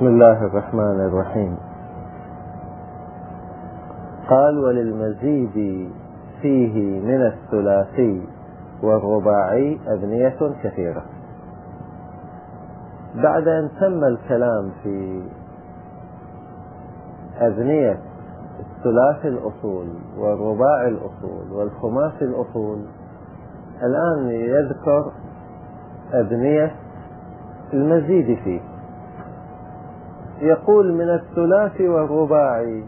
بسم الله الرحمن الرحيم. قال: وللمزيد فيه من الثلاثي والرباعي أبنية كثيرة. بعد أن تم الكلام في أبنية الثلاثي الأصول والرباعي الأصول والخماسي الأصول، الآن يذكر أبنية المزيد فيه. يقول: من الثلاثي والرباعي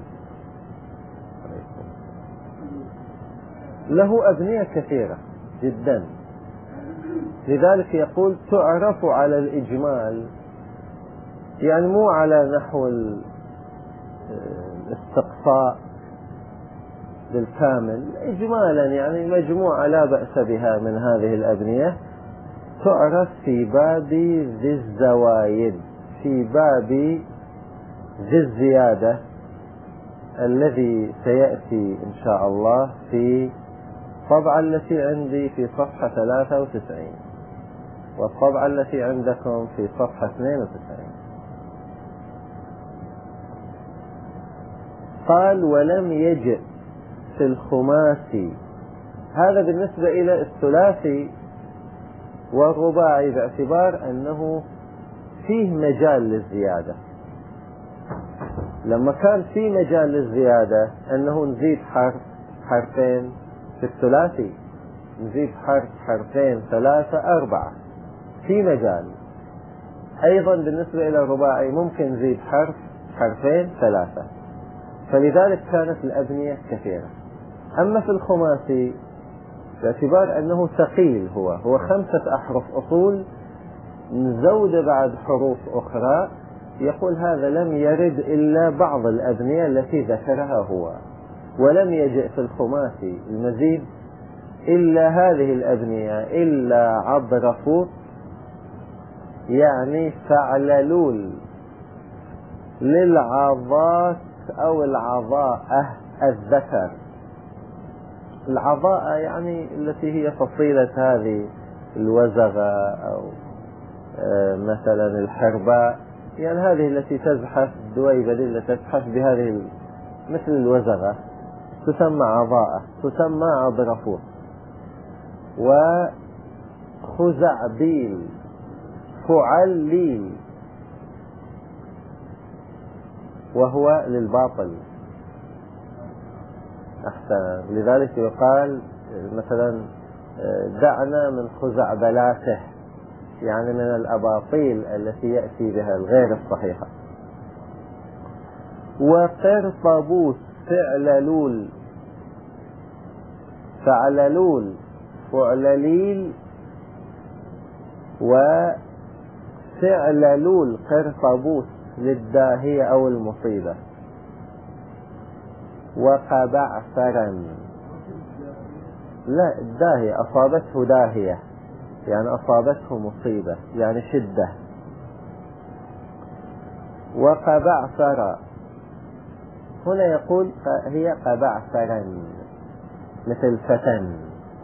له أبنية كثيرة جدا، لذلك يقول تعرف على الإجمال، يعني مو على نحو الاستقصاء بالكامل، إجمالا يعني مجموعة لا بأس بها من هذه الأبنية، تعرف في باب ذي الزوايد، في باب ذي الزيادة الذي سيأتي إن شاء الله في الطبعة التي عندي في صفحة 93 والطبعة التي عندكم في صفحة 92. قال: ولم يجئ في الخماسي، هذا بالنسبة إلى الثلاثي والرباعي، باعتبار أنه فيه مجال للزيادة. لما كان في مجال للزيادة أنه نزيد حرف حرفين في الثلاثي، نزيد حرف حرفين ثلاثة أربعة، في مجال. أيضا بالنسبة إلى الرباعي ممكن نزيد حرف حرفين ثلاثة، فلذلك كانت الأبنية كثيرة. أما في الخماسي باعتبار أنه ثقيل، هو 5 أحرف أصول نزود بعد حروف أخرى، يقول هذا لم يرد إلا بعض الأبنية التي ذكرها هو، ولم يجئ في الخماسي المزيد إلا هذه الأبنية، إلا عضرفوت يعني فعللول للعضات أو العضاءة الذكر. العضاءة يعني التي هي فصيلة هذه الوزغة أو مثلا الحرباء، يعني هذه التي تزحف الدويبة التي تزحف بهذه مثل الوزغة تسمى عضاءة، تسمى عضرفوت. وخزعبيل فعليل وهو للباطل. أحسن، لذلك يقال مثلا دعنا من خزعبلاته، يعني من الأباطيل التي يأتي بها الغير الصحيحة. وقرطبوس فعللول فعللول فعلليل وفعللول قرطبوس للداهية أو المصيبة. وقبعثرا، لا، الداهية أصابته داهية يعني أصابته مصيبة يعني شدة. وقبعثر هنا يقول هي قبعثرا مثل فتن،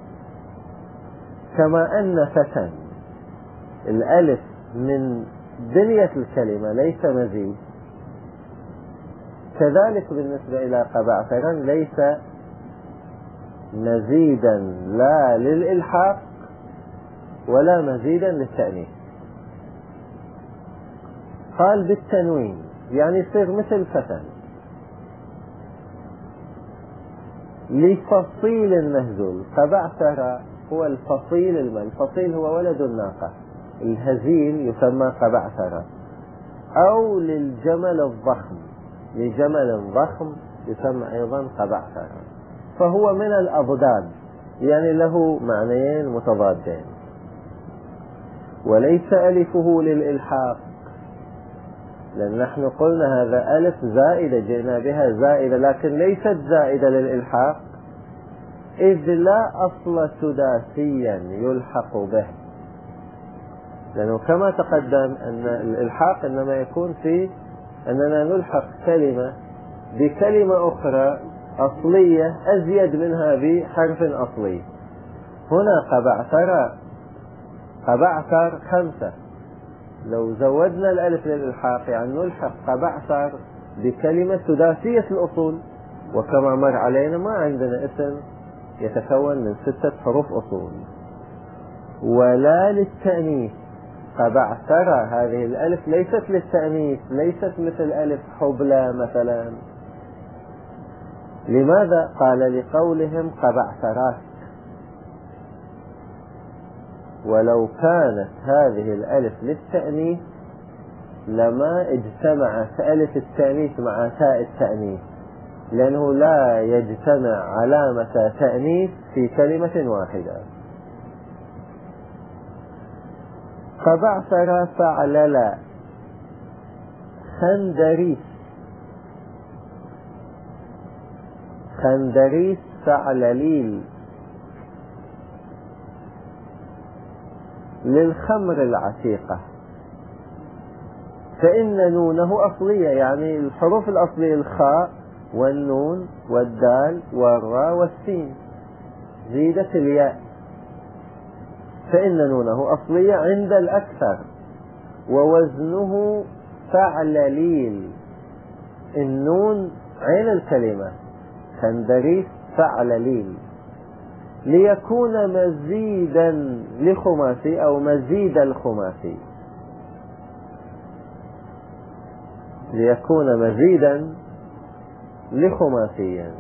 كما أن فتن الألف من بنية الكلمة ليس مزيد، كذلك بالنسبة إلى قبعثرا ليس مزيدا لا للإلحاق ولا مزيدا للتأنيث. قال بالتنوين يعني يصير مثل فتن لفصيل المهزول. قبعثر هو الفصيل الفصيل هو ولد الناقة، الهزيل يسمى قبعثر. أو للجمل الضخم، لجمل ضخم يسمى أيضا قبعثر، فهو من الأضداد يعني له معنيين متضادين. وليس ألفه للإلحاق، لأن نحن قلنا هذا ألف زائدة جئنا بها زائدة، لكن ليست زائدة للإلحاق، إذ لا أصل سداسيا يلحق به، لأنه كما تقدم أن الإلحاق إنما يكون في أننا نلحق كلمة بكلمة أخرى أصلية أزيد منها بحرف أصلي. هنا قبعثر 5 لو زودنا الألف للإلحاق يعني نلحق قبعثر بكلمة سداسية الأصول، وكما مر علينا ما عندنا اسم يتكون من 6 حروف أصول. ولا للتأنيث، قبعثر هذه الألف ليست للتأنيث، ليست مثل ألف حبلى مثلا. لماذا؟ قال لقولهم قبعثرات. ولو كانت هذه الألف للتأنيث لما اجتمع ألف التأنيث مع تاء التأنيث، لأنه لا يجتمع علامة تأنيث في كلمة واحدة. قبعثر فعلل خندريس، خندريس فعلليل. للخمر العتيقة، فإن نونه أصلية، يعني الحروف الأصلية الخاء والنون والدال والراء والسين، زيدت الياء، فإن نونه أصلية عند الأكثر. ووزنه فعلليل، النون عين الكلمة، خندريس فعلليل. ليكون مزيدا لخماسي أو مزيد الخماسي، ليكون مزيدا لخماسيا،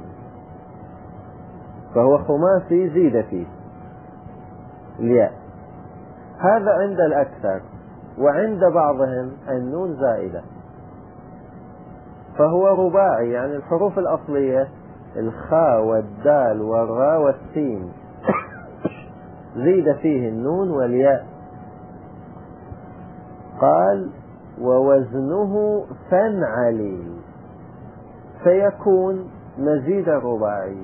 فهو خماسي زيد فيه الياء. هذا عند الأكثر، وعند بعضهم النون زائدة، فهو رباعي، يعني الحروف الأصلية الخاء والدال والراء والسين زيد فيه النون والياء. قال ووزنه فنعليل، فيكون مزيد رباعي،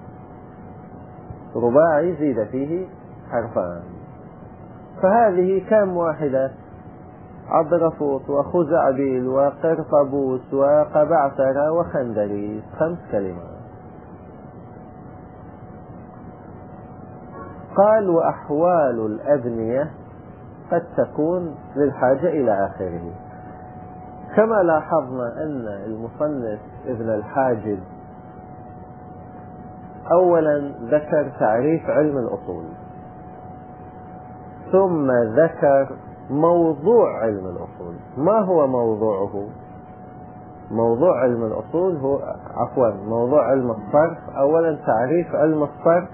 رباعي زيد فيه حرفان. فهذه كم واحدة؟ عضرفوط وخزعبيل وقرطبوس وقبعثر وخندريس، 5 كلمات. قال وأحوال الأبنية قد تكون للحاجة إلى آخره. كما لاحظنا أن المصنف ابن الحاجب أولا ذكر تعريف علم الأصول، ثم ذكر موضوع علم الأصول. ما هو موضوعه؟ موضوع علم الأصول هو موضوع علم الصرف. أولا تعريف علم الصرف،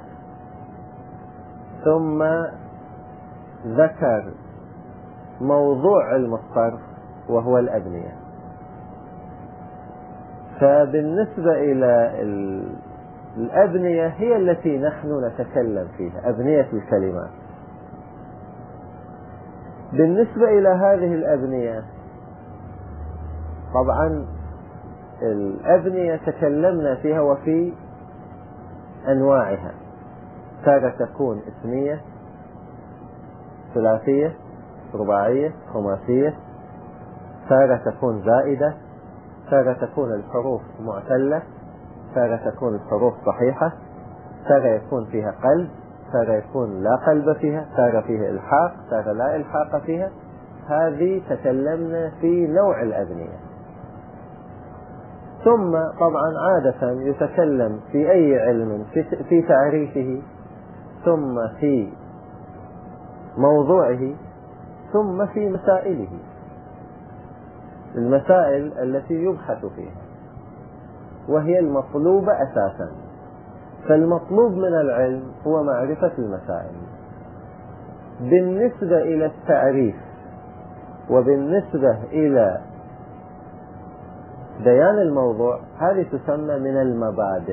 ثم ذكر موضوع علم الصرف وهو الأبنية. فبالنسبة إلى الأبنية هي التي نحن نتكلم فيها، أبنية الكلمات. بالنسبة إلى هذه الأبنية، طبعا الأبنية تكلمنا فيها وفي أنواعها، تارة تكون اسمية، ثلاثية، رباعية، خماسية، تارة تكون زائدة، تارة تكون الحروف معتلة، تارة تكون الحروف صحيحة، تارة يكون فيها قلب، تارة يكون لا قلب فيها، تارة فيها إلحاق، تارة لا إلحاق فيها. هذه تكلمنا في نوع الأبنية. ثم طبعا عادة يتكلم في أي علم في تعريفه، ثم في موضوعه، ثم في مسائله، المسائل التي يبحث فيها، وهي المطلوبة أساسا. فالمطلوب من العلم هو معرفة المسائل. بالنسبة إلى التعريف وبالنسبة إلى بيان الموضوع، هذه تسمى من المبادئ.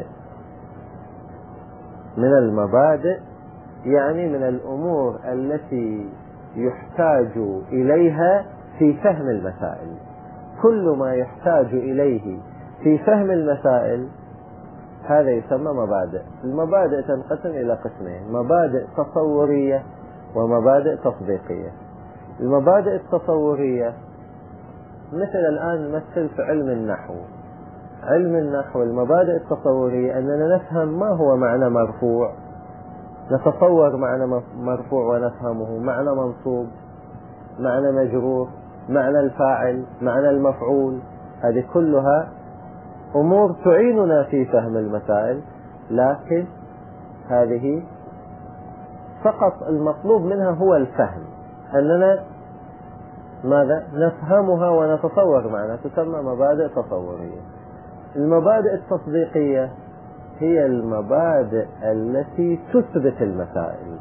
من المبادئ يعني من الأمور التي يحتاج إليها في فهم المسائل. كل ما يحتاج إليه في فهم المسائل هذا يسمى مبادئ. المبادئ تنقسم إلى قسمين: مبادئ تصورية ومبادئ تطبيقية. المبادئ التصورية مثل الآن نمثل في علم النحو. علم النحو المبادئ التصورية أننا نفهم ما هو معنى مرفوع، نتصور معنى مرفوع ونفهمه، معنى منصوب معنى مجرور، معنى الفاعل، معنى المفعول. هذه كلها أمور تعيننا في فهم المسائل، لكن هذه فقط المطلوب منها هو الفهم، أننا ماذا نفهمها ونتصور معناها، تسمى مبادئ تصورية. المبادئ التصديقية هي المبادئ التي تثبت المسائل،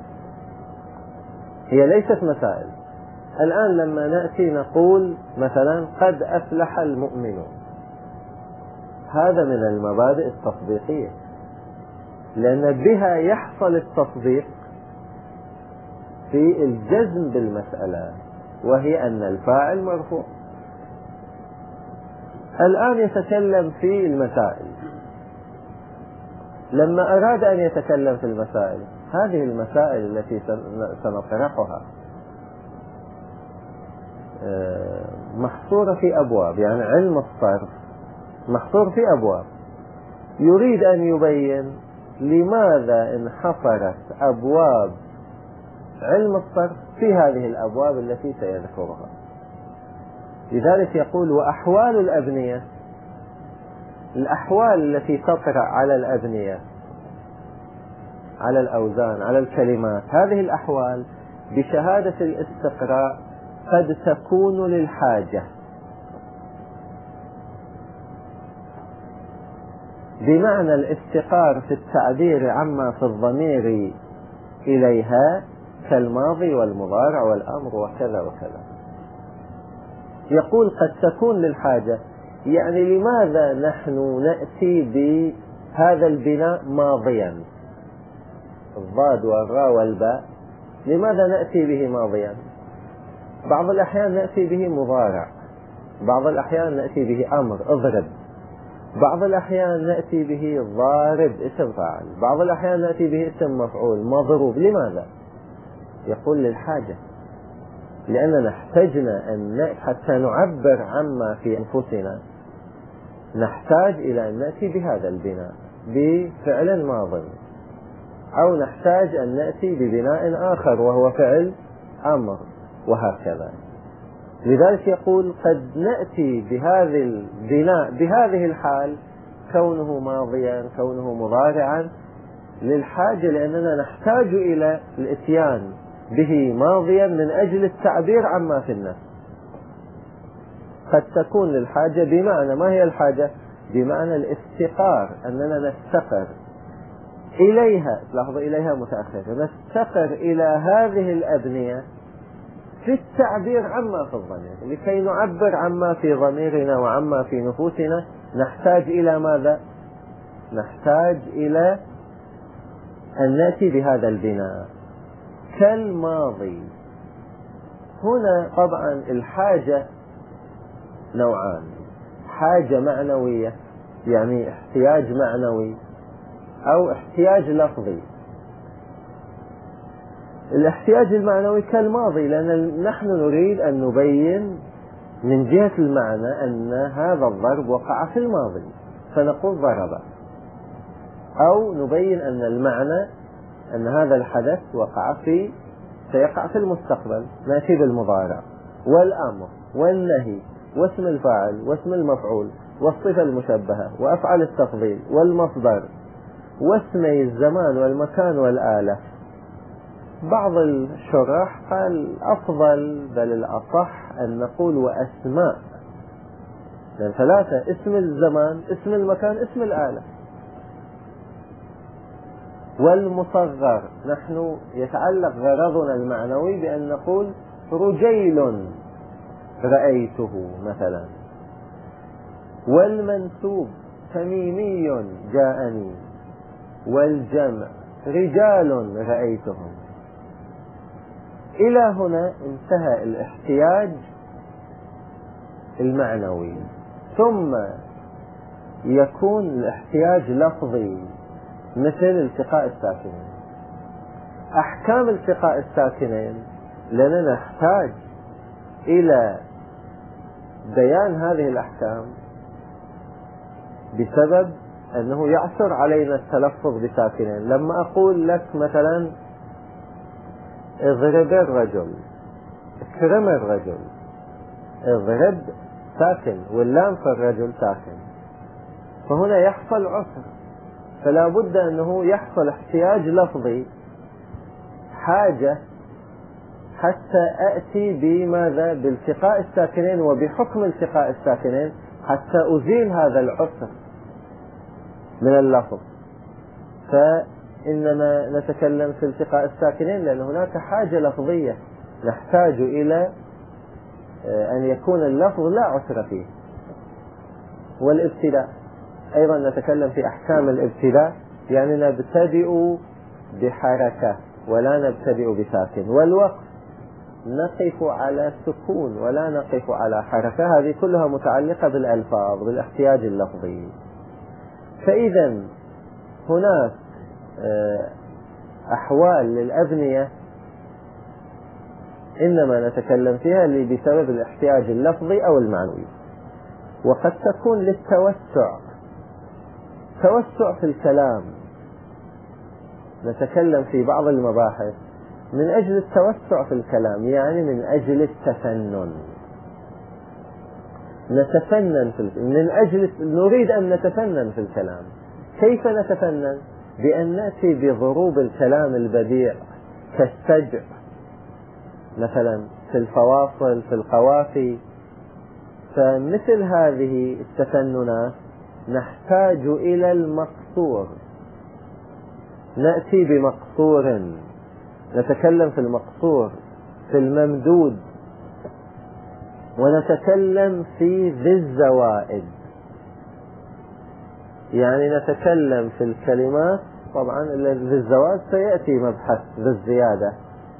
هي ليست مسائل. الآن لما نأتي نقول مثلا قد أفلح المؤمنون، هذا من المبادئ التصديقية، لأن بها يحصل التصديق في الجزم بالمسألة، وهي أن الفاعل مرفوع. الآن يتكلم في المسائل. لما أراد أن يتكلم في المسائل، هذه المسائل التي سنطرحها محصورة في أبواب، يعني علم الصرف محصور في أبواب. يريد أن يبين لماذا انحصرت أبواب علم الصرف في هذه الأبواب التي سيذكرها. لذلك يقول: وأحوال الأبنية، الأحوال التي تطرأ على الأبنية، على الأوزان، على الكلمات، هذه الأحوال بشهادة الاستقراء قد تكون للحاجة، بمعنى الافتقار في التعبير عما في الضمير إليها كالماضي والمضارع والأمر وكذا وكذا. يقول قد تكون للحاجة، يعني لماذا نحن نأتي بهذا البناء ماضيا، الضاد والراء والباء، لماذا نأتي به ماضيا؟ بعض الأحيان نأتي به مضارع، بعض الأحيان نأتي به أمر اضرب، بعض الأحيان نأتي به ضارب اسم فاعل، بعض الأحيان نأتي به اسم مفعول مضروب. لماذا؟ يقول للحاجة، لأننا احتجنا أن حتى نعبر عما في أنفسنا نحتاج إلى أن نأتي بهذا البناء بفعل ماض، أو نحتاج أن نأتي ببناء آخر وهو فعل أمر، وهكذا. لذلك يقول قد نأتي بهذا البناء بهذه الحال، كونه ماضيا، كونه مضارعا، للحاجة، لأننا نحتاج إلى الإتيان به ماضيا من أجل التعبير عما في النفس. قد تكون للحاجة بمعنى، ما هي الحاجة؟ بمعنى الافتقار، أننا نفتقر إليها، لاحظوا إليها متأخر، نفتقر إلى هذه الأبنية في التعبير عما في الضمير. لكي نعبر عما في ضميرنا وعما في نفوسنا نحتاج إلى ماذا؟ نحتاج إلى أن نأتي بهذا البناء كالماضي. هنا طبعا الحاجة نوعان: حاجة معنوية، يعني احتياج معنوي، أو احتياج لفظي. الاحتياج المعنوي كالماضي، لأن نحن نريد أن نبين من جهة المعنى أن هذا الضرب وقع في الماضي فنقول ضرب، أو نبين أن المعنى أن هذا الحدث سيقع في المستقبل، نأتي بالمضارع والأمر والنهي واسم الفاعل واسم المفعول والصفة المشبهة وأفعال التفضيل والمصدر واسمي الزمان والمكان والآلة. بعض الشراح قال أفضل بل الأصح أن نقول وأسماء، لأن ثلاثة: اسم الزمان، اسم المكان، اسم الآلة. والمصغر، نحن يتعلق غرضنا المعنوي بأن نقول رجيل رأيته مثلا. والمنسوب تميمي جاءني. والجمع رجال رأيتهم. إلى هنا انتهى الاحتياج المعنوي. ثم يكون الاحتياج لفظي، مثل التقاء الساكنين. أحكام التقاء الساكنين لأننا نحتاج إلى بيان هذه الأحكام بسبب أنه يعثر علينا التلفظ بساكنين. لما أقول لك مثلا اضرب الرجل، اكرم الرجل، اضرب ساكن، واللام في الرجل ساكن، فهنا يحصل عسر، فلا بد أنه يحصل احتياج لفظي، حاجة حتى أتي بماذا؟ بالتقاء الساكنين، وبحكم التقاء الساكنين حتى أزيل هذا العسر من اللفظ. فإنما نتكلم في التقاء الساكنين لأن هناك حاجة لفظية نحتاج إلى أن يكون اللفظ لا عسر فيه. والابتداء أيضا نتكلم في أحكام الابتداء، يعني نبتدئ بحركة ولا نبتدئ بساكن، والوقف نقف على سكون ولا نقف على حركة، هذه كلها متعلقة بالألفاظ، بالاحتياج اللفظي. فإذا هناك أحوال للأبنية إنما نتكلم فيها اللي بسبب الاحتياج اللفظي أو المعنوي، وقد تكون للتوسع، توسع في الكلام. نتكلم في بعض المباحث من أجل التوسع في الكلام، يعني من أجل التفنن، نتفنن من أجل نريد أن نتفنن في الكلام. كيف نتفنن؟ بأن نأتي بضروب الكلام البديع كالسجع مثلا في الفواصل، في القوافي. فمثل هذه التفننات نحتاج إلى المقصور، نأتي بمقصور، نتكلم في المقصور، في الممدود، ونتكلم في ذي الزوائد، يعني نتكلم في الكلمات. طبعا ذي الزوائد سيأتي مبحث ذي الزيادة،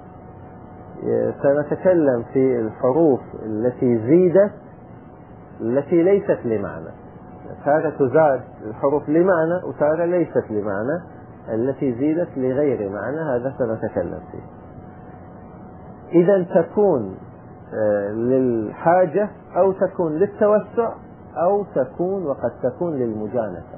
سنتكلم في الحروف التي زيدت التي ليست لمعنى، تارة تزاد الحروف لمعنى وتارة ليست لمعنى، التي زيدت لغير معنى، هذا سنتكلم فيه. إذا تكون للحاجة أو تكون للتوسع أو تكون وقد تكون للمجانسة.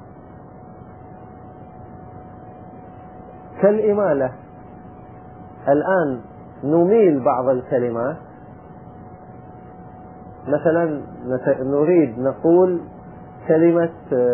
كالإمالة، الآن نميل بعض الكلمات، مثلا نريد نقول كلمة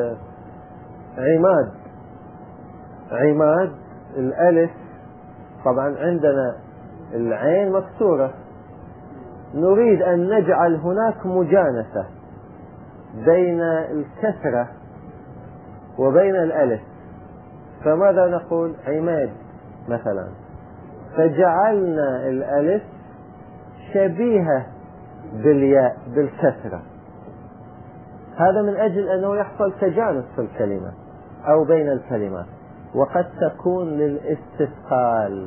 عماد، عماد الألف طبعا عندنا العين مكسورة، نريد أن نجعل هناك مجانسة بين الكسرة وبين الألف، فماذا نقول؟ عماد مثلا، فجعلنا الألف شبيهة بالياء بالكسرة، هذا من أجل أنه يحصل تجانس في الكلمة أو بين الكلمات. وقد تكون للاستثقال،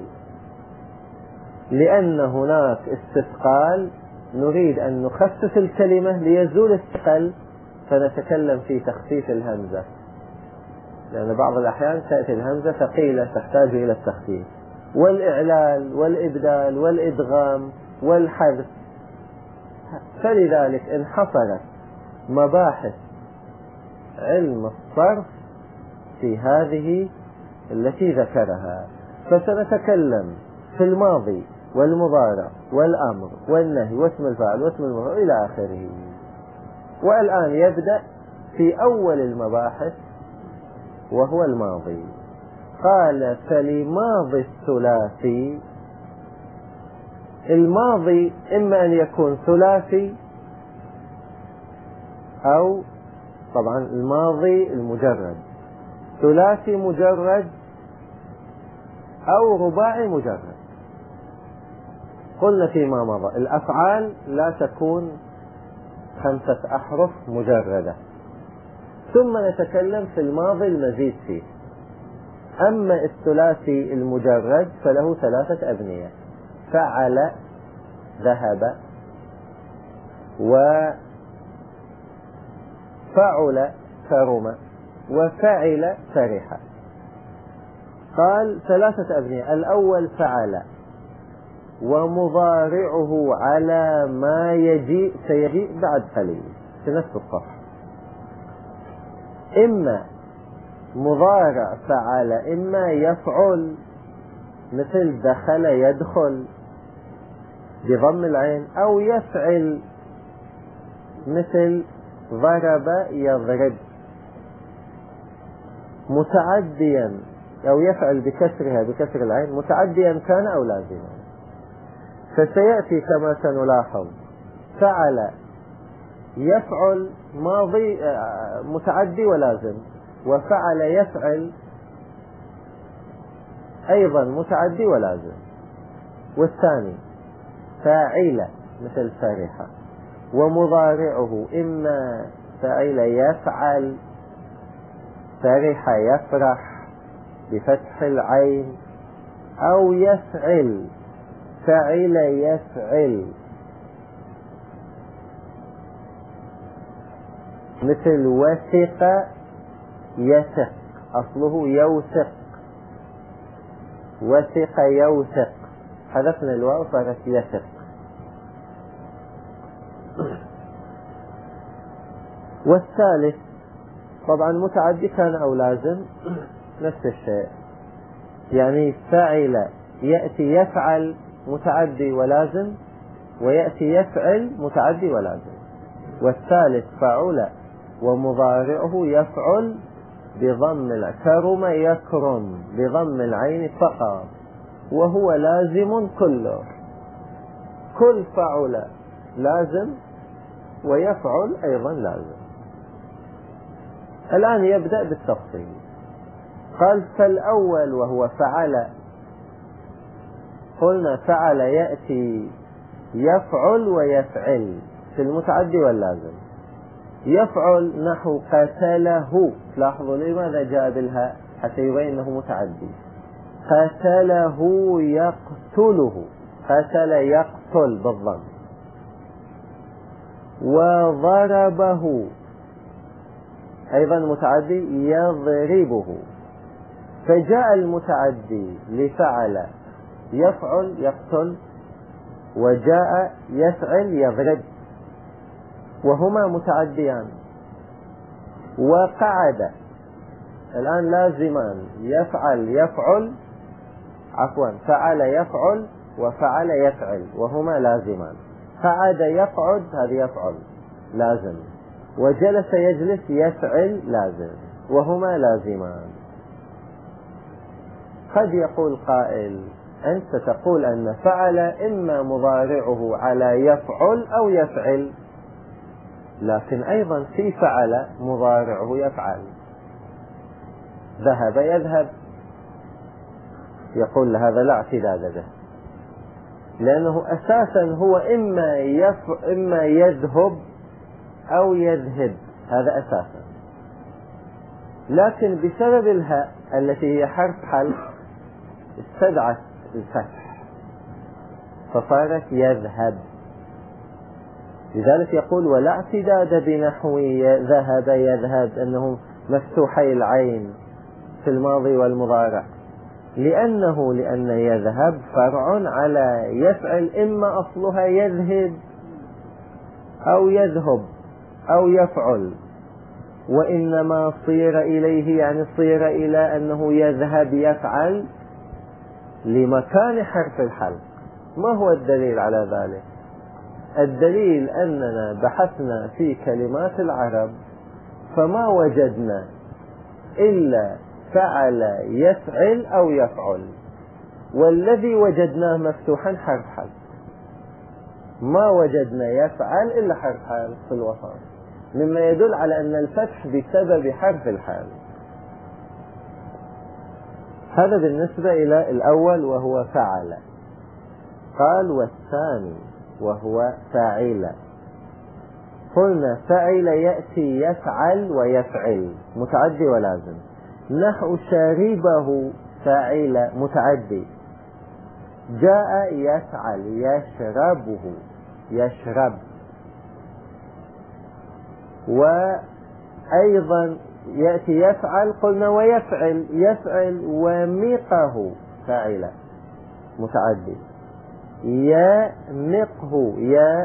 لأن هناك استثقال نريد أن نخفف الكلمة ليزول الثقل، فنتكلم في تخفيف الهمزة، لأن بعض الأحيان تأتي الهمزة ثقيلة تحتاج إلى التخفيف، والإعلال والإبدال والإدغام والحذف. فلذلك انحصرت مباحث علم الصرف في هذه التي ذكرها، فسنتكلم في الماضي والمضارع والأمر والنهي واسم الفاعل واسم المفعول إلى آخره. والآن يبدأ في أول المباحث وهو الماضي. قال فلماضي الثلاثي، الماضي إما أن يكون ثلاثي أو طبعا الماضي المجرد، ثلاثي مجرد أو رباعي مجرد. قلنا فيما مضى الأفعال لا تكون 5 أحرف مجردة، ثم نتكلم في الماضي المزيد فيه. أما الثلاثي المجرد فله 3 أبنية: فعل ذهب، وفعل كرم، وفعل فرح. قال 3 أبنية: الأول فعل، ومضارعه على ما سيجيء بعد قليل في نفس الصفحة، إما مضارع فعل إما يفعل، مثل دخل يدخل، بضم العين، أو يفعل مثل ضرب يضرب متعديا، أو يفعل بكسرها بكسر العين متعديا كان أو لازما. فسيأتي كما سنلاحظ فعل يفعل ماضي متعدي ولازم، وفعل يفعل أيضا متعدي ولازم. والثاني فاعل مثل فرح، ومضارعه إما فاعل يفعل فرح يفرح بفتح العين، أو يفعل فعل يفعل مثل وثق يثق، أصله يوثق، وثق يوثق، حذفنا الواو صارت يثق. والثالث طبعا متعدي كان أو لازم نفس الشيء، يعني فاعل يأتي يفعل متعدي ولازم، ويأتي يفعل متعدي ولازم. والثالث فعل ومضارعه يفعل بضم كرم يكرم بضم العين فقط، وهو لازم كله، كل فعل لازم ويفعل أيضا لازم. الآن يبدأ بالتفصيل. قال فالأول وهو فعل، قلنا فعل يأتي يفعل ويفعل في المتعدي واللازم. يفعل نحو قتله، لاحظوا لماذا جاء بالهاء حتى يبين أنه متعدي. قتله يقتله، قتل يقتل بالضم. وضربه أيضا متعدي يضربه. فجاء المتعدي لفعل يفعل يقتل، وجاء يفعل يضرب، وهما متعديان. وقعد الآن لازمان، يفعل يفعل فعل يفعل وفعل يفعل وهما لازمان. قعد يقعد هذا يفعل لازم، وجلس يجلس يفعل لازم، وهما لازمان. قد يقول قائل أنت تقول أن فعل إما مضارعه على يفعل أو يفعل، لكن أيضا في فعل مضارعه يفعل. ذهب يذهب، يقول هذا لا اعتداد به، لأنه أساسا هو إما يذهب أو يذهب، هذا أساسا. لكن بسبب الهاء التي هي حرف حلق استدعت الفتح فصارت يذهب. لذلك يقول ولا اعتداد بنحو ذهب يذهب أنه مفتوحي العين في الماضي والمضارع، لأن يذهب فرع على يفعل، إما أصلها يذهب أو يذهب أو يفعل، وإنما صير إليه يعني صير إلى أنه يذهب يفعل لمكان حرف الحلق. ما هو الدليل على ذلك؟ الدليل أننا بحثنا في كلمات العرب فما وجدنا إلا فعل يفعل أو يفعل، والذي وجدناه مفتوحا حرف حلق، ما وجدنا يفعل إلا حرف حلق في الوسط، مما يدل على أن الفتح بسبب حرف الحلق. هذا بالنسبة إلى الأول وهو فعل. قال والثاني وهو فاعل. قلنا فاعل يأتي يفعل ويفعل متعدي ولازم، نحو شاربه فاعل متعدي، جاء يفعل يشربه يشرب. وأيضا يأتي يفعل قلنا ويفعل يفعل ومقه فاعل متعدي، يمقه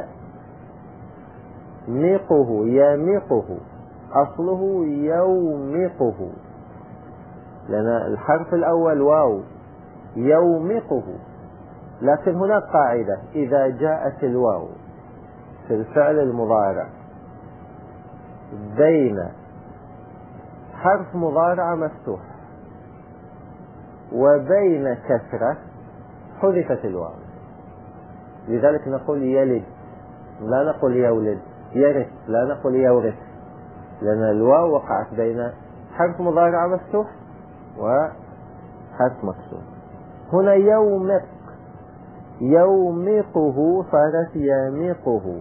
يمقه يمقه أصله يومقه، لأن الحرف الأول واو، يومقه لكن هناك قاعدة: إذا جاءت الواو في الفعل المضارع بين حرف مضارع مفتوح وبين كسرة حذفت الواو. لذلك نقول يلد، لا نقول يولد. يرث، لا نقول يورث، لأن الواو وقعت بين حرف مضارع مفتوح وحرف مكسور. هنا يومق، يومقه صارت يميقه.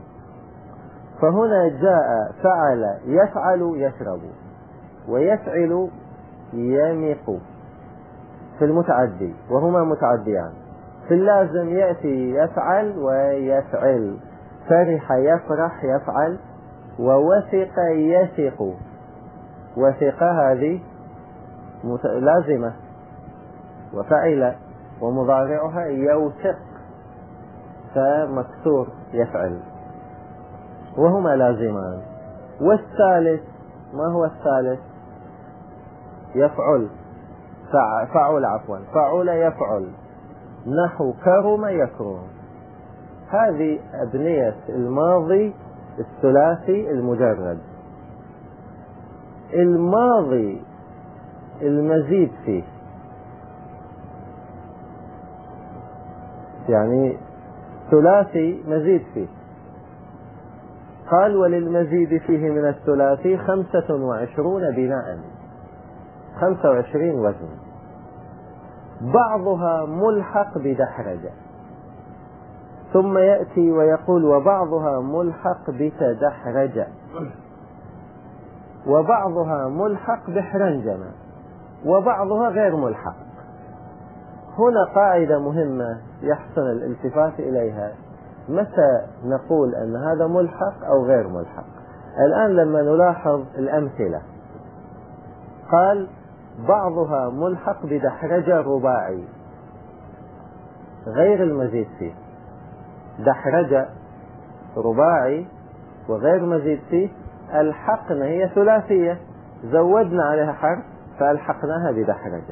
فهنا جاء فعل يفعل يشرب، ويفعل يميق في المتعدي، وهما متعديان. في اللازم يأتي يفعل ويفعل. فرح يفرح يفعل، ووثق يثق. وثق هذه لازمة، وفعل ومضارعها يوثق فمكسور يفعل، وهما لازمان. والثالث، ما هو الثالث؟ يفعل، فعل عفوا، فعل يفعل، نحو كرم يكرم. هذه أبنية الماضي الثلاثي المجرد. الماضي المزيد فيه، يعني ثلاثي مزيد فيه. قال: وللمزيد فيه من الثلاثي 25 بناء، 25 وزن، بعضها ملحق بدحرجة. ثم يأتي ويقول: وبعضها ملحق بتدحرجة، وبعضها ملحق بحرنجمة، وبعضها غير ملحق. هنا قاعدة مهمة يحسن الالتفات إليها: متى نقول أن هذا ملحق أو غير ملحق؟ الآن لما نلاحظ الأمثلة، قال: بعضها ملحق بدحرجة رباعي غير المزيد فيه. دحرجة رباعي وغير مزيد فيه، الحقنا هي ثلاثية، زودنا عليها حرف فألحقناها بدحرجة.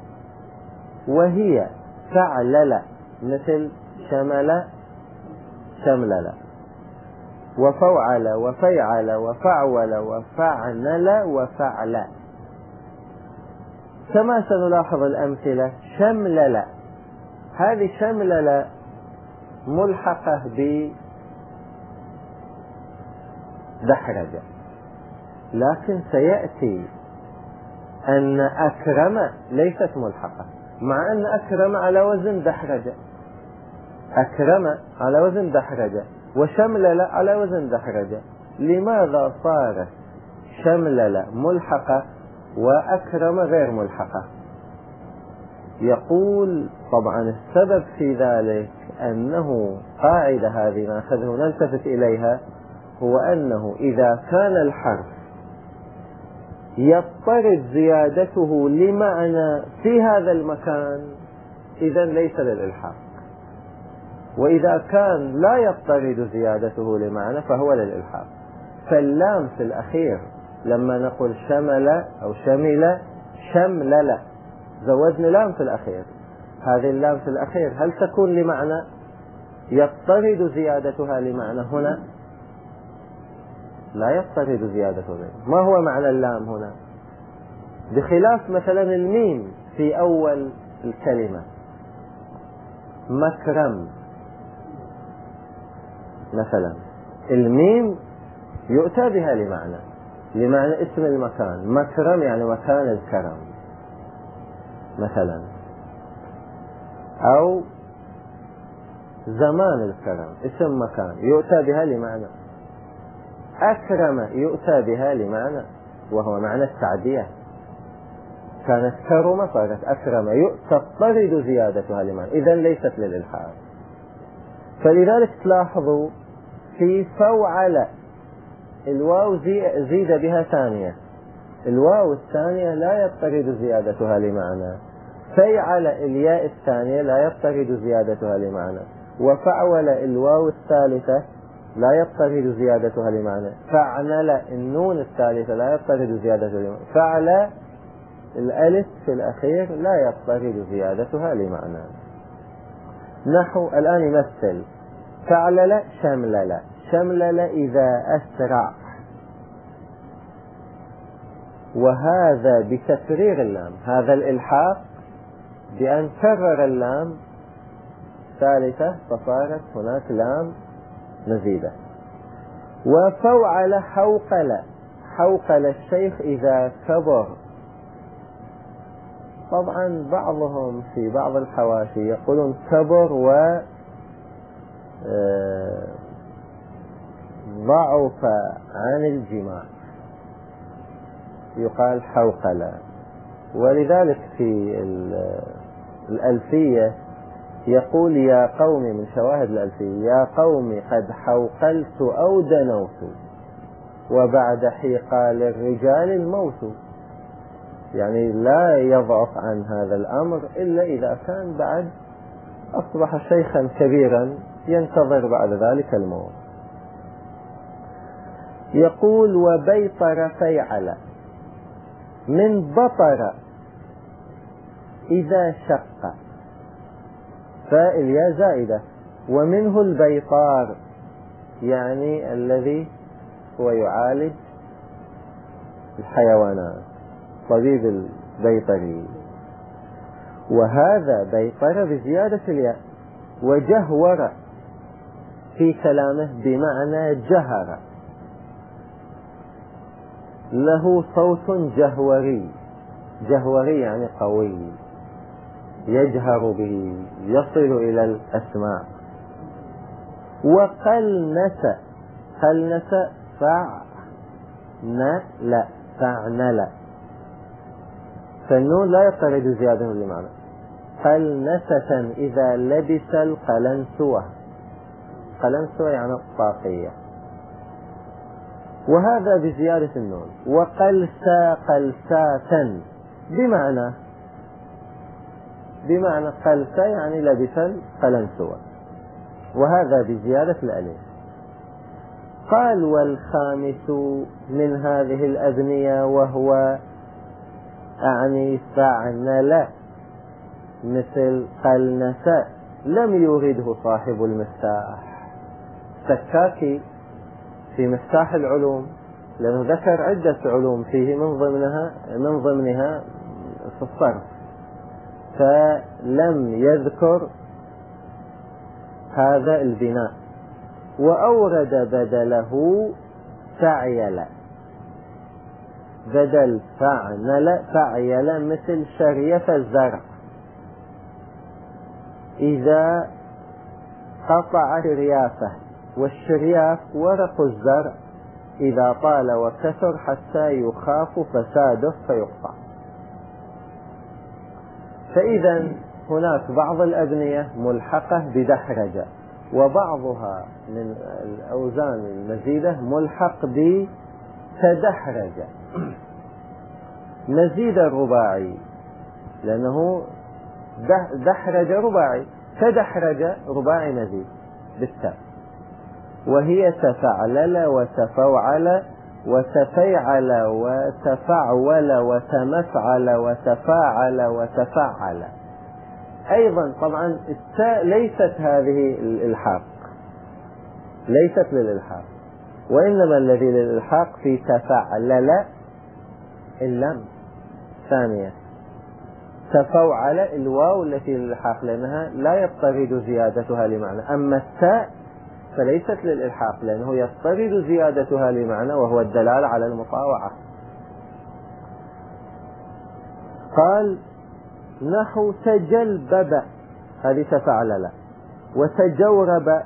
وهي فعلل، مثل شمل شملل، وفوعل وفيعل وفعول وفعنل وفعل. كما سنلاحظ الأمثلة: شملل، هذه شملل ملحقة بدحرجة. لكن سيأتي أن أكرم ليست ملحقة، مع أن أكرم على وزن دحرجة. أكرم على وزن دحرجة، وشملل على وزن دحرجة. لماذا صارت شملل ملحقة وأكرم غير ملحقة؟ يقول: طبعا السبب في ذلك أنه قاعدة هذه نأخذه نلتفت إليها، هو أنه إذا كان الحرف يضطرد زيادته لمعنى في هذا المكان إذن ليس للإلحاق، وإذا كان لا يضطرد زيادته لمعنى فهو للإلحاق. فاللام في الأخير لما نقول شمل أو شمل شملل، زودنا لام في الأخير. هذه اللام في الأخير هل تكون لمعنى يضطرد زيادتها لمعنى؟ هنا لا يضطرد زيادتها. ما هو معنى اللام هنا؟ بخلاف مثلا الميم في أول الكلمة، مكرم مثلا، الميم يؤتى بها لمعنى اسم المكان. مكرم يعني مكان الكرم مثلا، أو زمان الكرم اسم مكان يؤتى بها لمعنى. أكرم يؤتى بها لمعنى، وهو معنى التعدية. كانت كرم صارت أكرم، تضطرد زيادتها لمعنى، إذن ليست للإلحاق. فلذلك تلاحظوا في فوعل الواو زيد بها ثانية، الواو الثانية لا يضطرد زيادتها لمعنى. فيعل الياء الثانية لا يضطرد زيادتها لمعنى. وفعول الواو الثالثة لا يضطرد زيادتها لمعنى. فعنل النون الثالثة لا يضطرد زيادتها لمعنى. فعل الألف في الأخير لا يضطرد زيادتها لمعنى. نحو الآن يمثل فعلل شملل. شملل إذا أسرع، وهذا بتكرير اللام، هذا الإلحاق بأن كرر اللام ثالثة فصارت هناك لام مزيدة. وفوعل حوقل. حوقل الشيخ إذا كبر. طبعا بعضهم في بعض الحواشي يقولون كبر و ضعف عن الجماع، يقال حوقل. ولذلك في الألفية يقول يا قوم، من شواهد الألفية، يا قوم قد حوقلت أو دنوت وبعد حيقال الرجال الموت. يعني لا يضعف عن هذا الأمر إلا إذا كان بعد أصبح شيخا كبيرا ينتظر بعد ذلك الموت. يقول وبيطر فيعل من بطر إذا شق، فالياء زائدة، ومنه البيطار يعني الذي هو يعالج الحيوانات، طبيب البيطري. وهذا بيطر بزيادة الياء. وجهور في كلامه بمعنى جهر، له صوت جهوري. جهوري يعني قوي، يجهر به، يصل إلى الأسماع. وقلنس. قلنس فعنل، فعنل، فالنون لا يضطرد زيادة لمعنى. قلنسة إذا لبس القلنسوة. قلنسوة يعني الطاقية، وهذا بزيادة النون. وقلسا قلساتا بمعنى قلسا يعني لبس القلنسوة، وهذا بزيادة الألف. قال والخامس من هذه الأبنية وهو أعني فعنل مثل قلنسا لم يورده صاحب المفتاح. سكاكي في مفتاح العلوم لأنه ذكر عدة علوم فيه من ضمنها في الصرف، فلم يذكر هذا البناء. وأورد بدله فعيل، بدل فعنل فعيل مثل شريف الزرع إذا قطع شريافه. والشرياف ورق الزرع إذا طال وكثر حتى يخاف فساده فيقطع. فإذا هناك بعض الأبنية ملحقة بدحرجة، وبعضها من الأوزان المزيدة ملحق بتدحرجة. مزيد الرباعي لأنه دحرج رباعي، تدحرج رباعي مزيد بالتاء، وهي تفعلل وتفوعل وتفيعل وتفعول وتمفعل وتفاعل وتفعل. أيضا طبعا التاء ليست هذه الإلحاق، ليست للإلحاق، وإنما الذي للإلحاق في تفعلل اللام ثانية، تفوعل الواو التي للإلحاق لأنها لا يضطرد زيادتها لمعنى. أما التاء فليست للإلحاق لأنه يضطرد زيادتها لمعنى وهو الدلالة على المطاوعة. قال نحو تجلبب، هذه تفعلل، وتجورب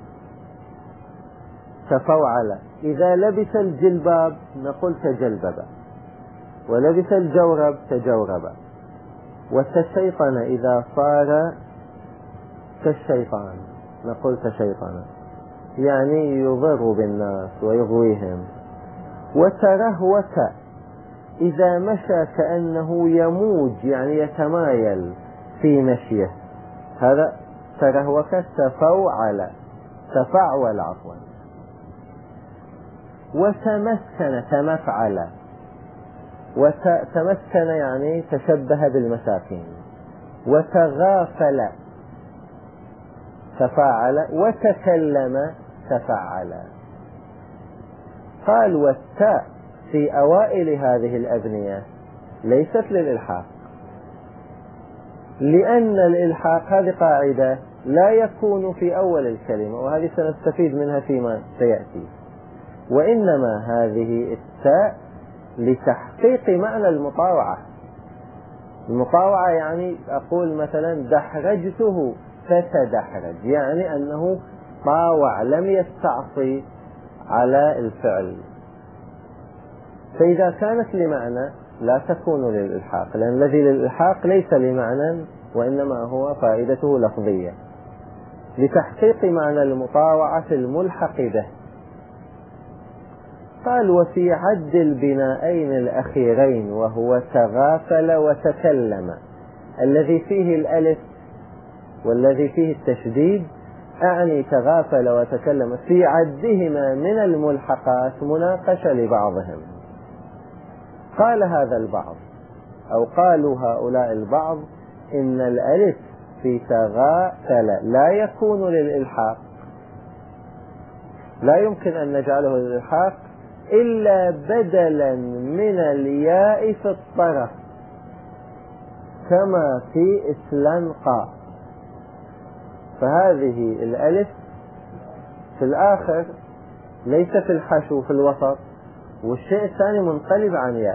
تفوعل. إذا لبس الجلباب نقول تجلبب، ولبس الجورب تجورب. وتشيطن إذا صار كالشيطان نقول تشيطن، يعني يضر بالناس ويغويهم. وترهوك إذا مشى كأنه يموج يعني يتمايل في مشيه، هذا ترهوك. تفوعل تفعول عفوا. وتمسكن تمفعل، وتمسكن يعني تشبه بالمساكين. وتغافل تفاعل، وتكلم تفعل. قال والتاء في أوائل هذه الأبنية ليست للإلحاق، لأن الإلحاق هذه قاعدة لا يكون في أول الكلمة، وهذه سنستفيد منها فيما سيأتي، وإنما هذه التاء لتحقيق معنى المطاوعة. المطاوعة يعني أقول مثلا دحرجته فتدحرج، يعني أنه طاوع لم يستعصي على الفعل. فإذا كانت لمعنى لا تكون للإلحاق، لأن الذي للإلحاق ليس لمعنى وإنما هو فائدته لفظية لتحقيق معنى المطاوعة الملحق به. قال وفي عد البنائين الأخيرين وهو تغافل وتكلم، الذي فيه الألف والذي فيه التشديد، أعني تغافل وتكلم، في عدهما من الملحقات مناقشة لبعضهم. قال هذا البعض أو قالوا هؤلاء البعض إن الألف في تغافل لا يكون للإلحاق، لا يمكن أن نجعله للإلحاق إلا بدلا من الياء في الطرف كما في استلنقى. فهذه الألف في الآخر ليس في الحشو في الوسط، والشيء الثاني منقلب عن ياء.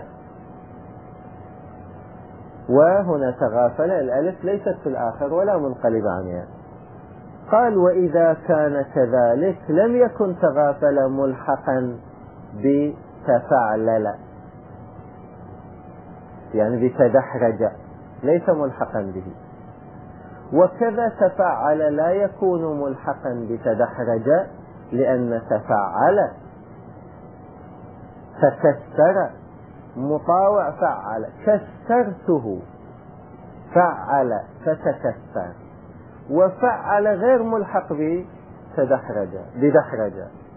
وهنا تغافل الألف ليست في الآخر ولا منقلب عن ياء. قال وإذا كان كذلك لم يكن تغافل ملحقا بتفعلل، يعني بتدحرج، ليس ملحقا به. وكذا تفعل لا يكون ملحقا بتدحرج، لأن تفعل تكسر مطاوع فعل، كسرته فعل فتكسر، وفعل غير ملحق بدحرج.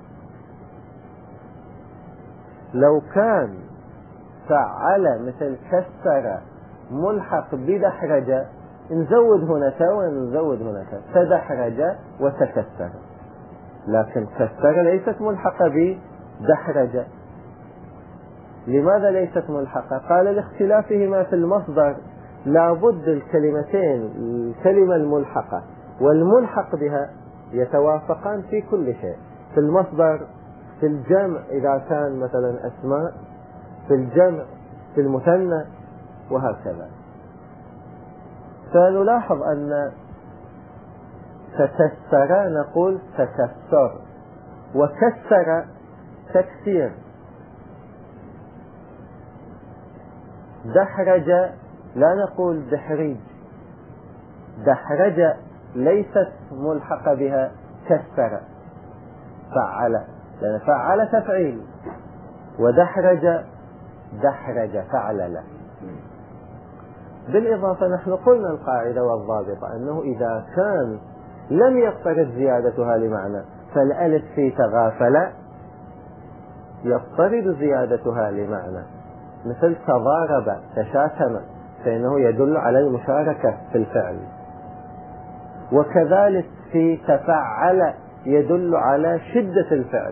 لو كان فعل مثل كسر ملحق بدحرج نزود هنا تاء ونزود هنا تاء، تدحرج وتكسر. لكن كسر ليست ملحقة بدحرج. لماذا ليست ملحقة؟ قال لاختلافهما في المصدر، لابد الكلمتين، الكلمة الملحقة والملحق بها يتوافقان في كل شيء، في المصدر، في الجمع إذا كان مثلا أسماء، في الجمع، في المثنى، وهكذا. فنلاحظ أن تكسر نقول تكسر، وكسر تكسير. دحرج لا نقول دحريج، دحرج ليست ملحقة بها كسر. فعل، لأن فعل تفعيل، ودحرج دحرج فعلل. بالإضافة نحن قلنا القاعدة والضابطة أنه إذا كان لم يضطرد زيادتها لمعنى، فالألف في تغافل يضطرد زيادتها لمعنى، مثل تضارب تشاتم، فإنه يدل على المشاركة في الفعل. وكذلك في تفعل يدل على شدة الفعل.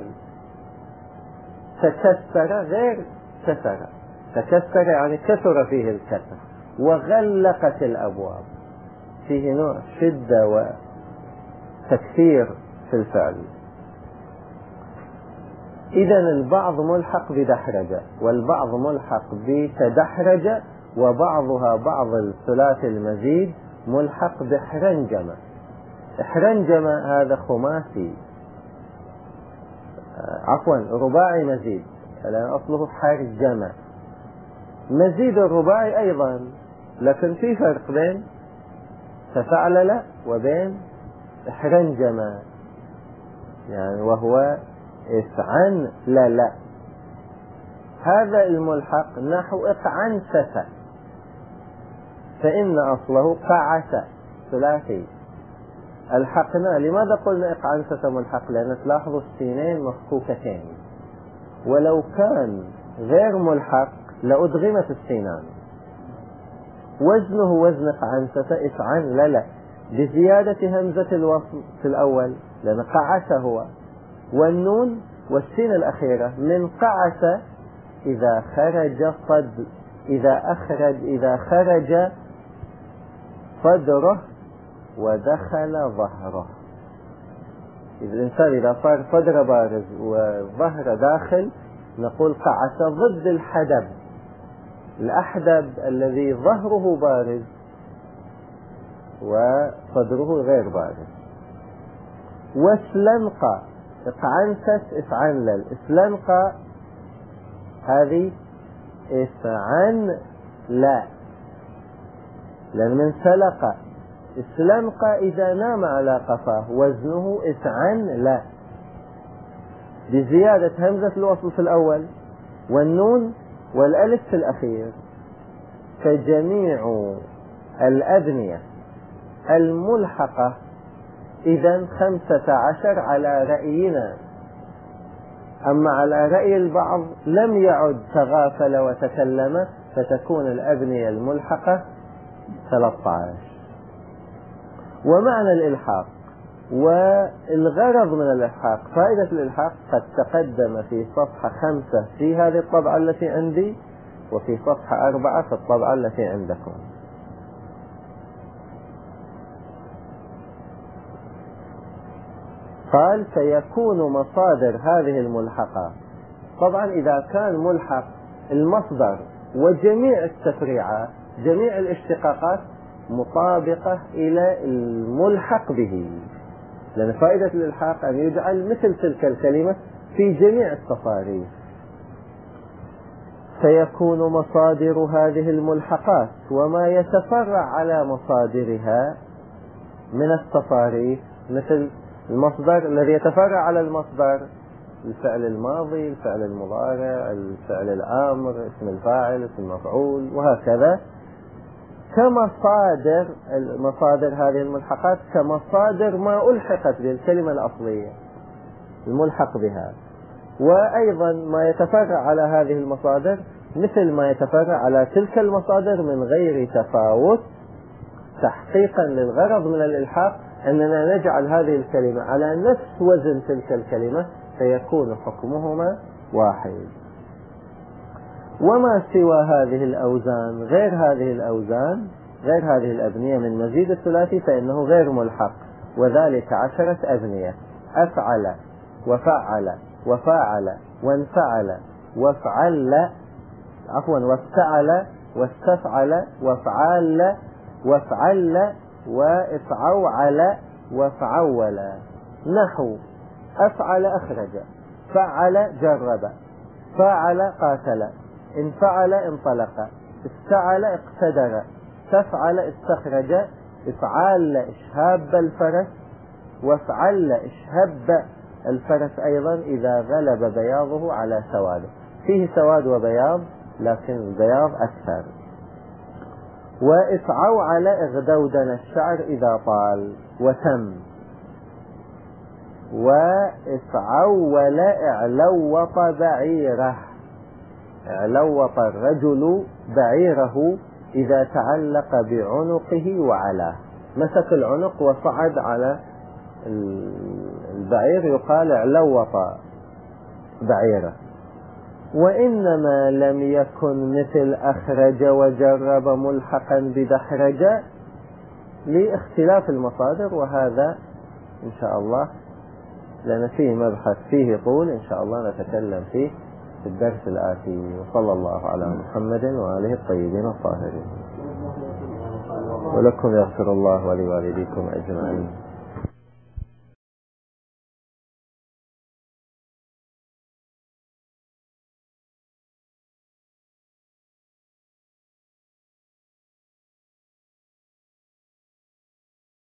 تكسر غير كسر، تكسر يعني كثر فيه الكسر، وغلقت الأبواب، فيه نوع شدة وتكثير في الفعل. إذن البعض ملحق بدحرج والبعض ملحق بتدحرج، وبعضها بعض الثلاثي المزيد ملحق بحرنجمة. حرنجمة هذا خماسي، رباعي مزيد، لأن أصله حرجمة. مزيد الرباعي أيضا، لكن في فرق بين تفعلل وبين حرنجمة، يعني وهو افعن لا. هذا الملحق نحو اقعنسة، فإن أصله قعس ثلاثي. الحقنا، لماذا قلنا اقعنسة ملحق؟ لأن تلاحظوا السينين مفكوكتين، ولو كان غير ملحق لأدغمت السينان. وزنه وزن اقعنسة افعن لا، بزيادة همزة الوصل في الأول لأن قعس هو، والنون والسين الأخيرة من قعس إذا خرج إذا خرج صدره ودخل ظهره. إذا الإنسان إذا صار صدره بارز وظهره داخل نقول قعس، ضد الحدب. الأحدب الذي ظهره بارز وصدره غير بارز. واسلنقى، اقعنست افعنلل، اسلنقى هذه افعن لا، لأن من سلق. اسلنقى إذا نام على قفاه وزنه افعن لا، بزيادة همزة الوصل في الأول والنون والألف في الأخير. فجميع الأبنية الملحقة إذا 15 على رأينا، أما على رأي البعض لم يعد تغافل وتكلم فتكون الأبنية الملحقة 13. ومعنى الإلحاق والغرض من الإلحاق، فائدة الإلحاق قد تقدم في صفحة 5 في هذه الطبعة التي عندي، وفي صفحة 4 في الطبعة التي عندكم. قال سيكون مصادر هذه الملحقات. طبعا إذا كان ملحق المصدر وجميع التفريعات جميع الاشتقاقات مطابقة إلى الملحق به، لأن فائدة الإلحاق أن يجعل مثل تلك الكلمة في جميع التصاريف. سيكون مصادر هذه الملحقات وما يتفرع على مصادرها من التصاريف، مثل المصدر الذي يتفرع على المصدر، الفعل الماضي، الفعل المضارع، الفعل الآمر، اسم الفاعل، اسم المفعول، وهكذا. مصادر هذه الملحقات كمصادر ما ألحقت بالكلمة الأصلية الملحق بها. وأيضا ما يتفرع على هذه المصادر مثل ما يتفرع على تلك المصادر من غير تفاوت، تحقيقا للغرض من الإلحاق أننا نجعل هذه الكلمة على نفس وزن تلك الكلمة فيكون حكمهما واحد. وما سوى هذه الأوزان غير هذه الأبنية من مزيد الثلاثي فإنه غير ملحق، وذلك 10 أبنية: أفعل وفعل وفاعل وانفعل وافتعل واستفعل وافعل وافعوعل وافعول. نحو أفعل أخرج، فعل جرب، فاعل قاتل، انفعل انطلق، استعل اقتدر، تفعل استخرج، افعال اشهاب الفرس، وافعل اشهب الفرس أيضا إذا غلب بياضه على سواده، فيه سواد وبياض لكن البياض أكثر. وافعوعل اغدودن الشعر إذا طال وتم. وافعول اعلوط بعيره، اعلوط الرجل بعيره إذا تعلق بعنقه وعلاه، مسك العنق وصعد على البعير يقال اعلوط بعيره. وإنما لم يكن مثل أخرج وجرب ملحقا بدحرج لاختلاف المصادر، وهذا إن شاء الله لأن فيه مبحث فيه طول إن شاء الله نتكلم فيه في الدرس الآتي. وصلى الله على محمد وآله الطيبين الطاهرين. ولكم يغفر الله ولوالديكم أجمعين.